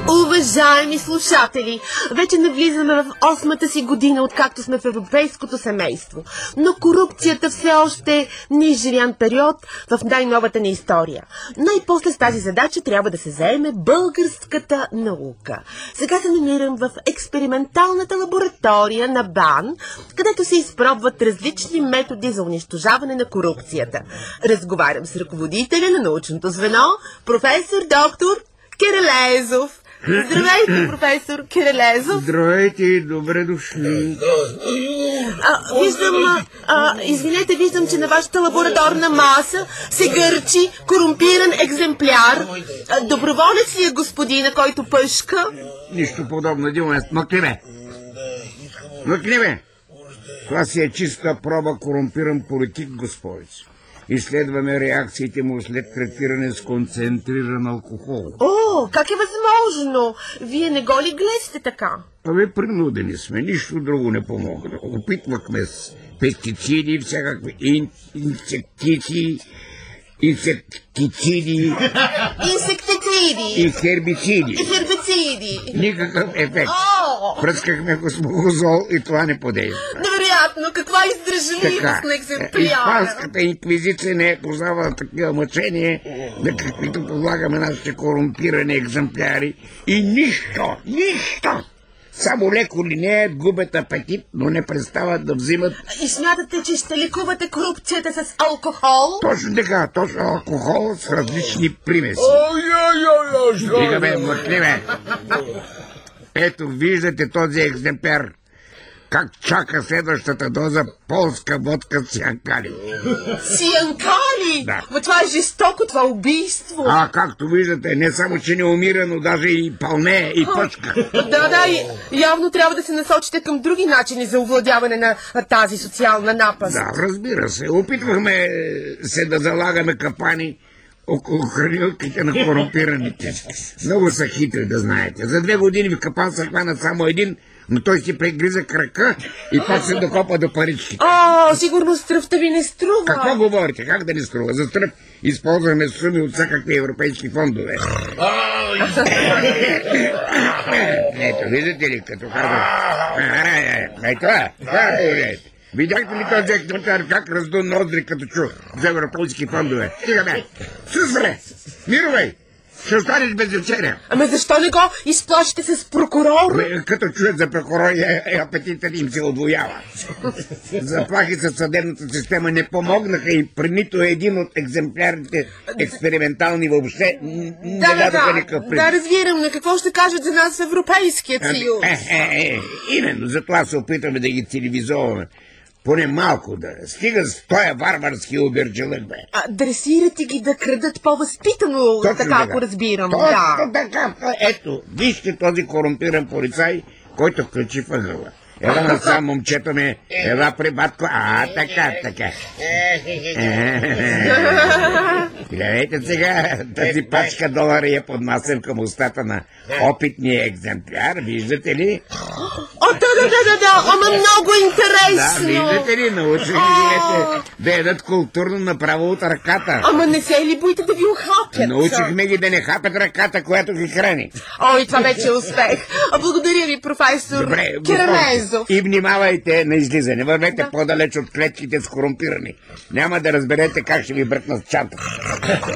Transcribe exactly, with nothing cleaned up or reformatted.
Уважаеми слушатели, вече навлизаме в осмата си година, откакто сме в европейското семейство. Но корупцията все още не е изживян период в най-новата ни история. Най-после с тази задача трябва да се заеме българската наука. Сега се намирам в експерименталната лаборатория на БАН, където се изпробват различни методи за унищожаване на корупцията. Разговарям с ръководителя на научното звено, професор доктор Кирилезов. Здравейте, професор Кирилезов. Здравейте и добре дошли. А, виждам, а, извинете, виждам, че на вашата лабораторна маса се гърчи корумпиран екземпляр. А, доброволец ли е господина, който пъшка? Нищо подобно, един момент. Мъкни бе. Мъкни бе. Това си е чиста проба корумпиран политик, господица. Изследваме реакциите му след третиране с концентриран алкохол. О, как е възможно? Вие не го ли гледате така? Абе, принудени сме, нищо друго не помогна. Опитвахме с пестициди, всякакви ин, инсектици, инсектициди, Инсектициди. и хербициди. И хербициди. Никакъв ефект. О! Пръскахме го с мухозол и това не подейства. Невероятно, каква издръжливост на екземпляра. Испанската инквизиция не е познавала такива мъчения, на каквито подлагаме нашите корумпирани екземпляри. И нищо, нищо! Само леко линеят, губят апетит, но не престават да взимат... И смятате, че ще лекувате корупцията с алкохол? Точно така, точно алкохол с различни примеси. Стига бе, мъкни бе. Ето, виждате този екземпляр. Как чака следващата доза полска водка с янкали. С янкали? Да. Но това е жестоко, това е убийство. А, както виждате, не само, че не умира, но даже и пълне, и пъчка. Да, да, и явно трябва да се насочите към други начини за овладяване на тази социална напаст. Да, разбира се. Опитвахме се да залагаме капани около хранилките на корумпираните. Много са хитри, да знаете. За две години в капан се хвана само един, но той си прегриза крака и пак се докопа до паричките. О, сигурно стръвта ви не струва. Какво говорите? Как да не струва? За стръв използваме суми от всякакви европейски фондове. Ето, виждате ли, като казвам... Ай, това, видяхте ли този екземпляр как разду ноздри като чу за европейски фондове? Стига бе! Сусвре! Мировей! Ще останеш без вечеря. Ами защо не го изплашите с прокурор? Ами, като чуят за прокурор, апетитът им се удвоява. Заплахи със съдебната система не помогнаха и при нито един от екземплярите експериментални въобще не да, дадоха да, никакъв да, принцип. да, разбирам, но какво ще кажат за нас в Европейския съюз? Е, е, е, именно, затова се опитваме да ги телевизоваме. Поне малко да. Стига с тоя варварски обирджилък, бе. А, дресирате ги да крадат по-възпитано, Точно така, ако разбирам. Точно Да. така. Ето, вижте този корумпиран полицай, който вкачи въгъла. Ела насам, момчето ми, ела при батко. А, така, така. Гледайте сега, тази пачка долари я поднасям към устата на опитния екземпляр, виждате ли? О, да, да, да, да, да, ама много Да, интересно. виждате ли, научихме ги да ядат културно направо от ръката. Ама не се ли боите да ви ухапят? Научихме ги да не хапят ръката, която ги храни. Ой, това вече е успех. А, благодаря ви, професор Добре, Кирилезов. и внимавайте на излизане. Вървете да. по-далеч от клетките с корумпирани. Няма да разберете как ще ви бръкнат чанта.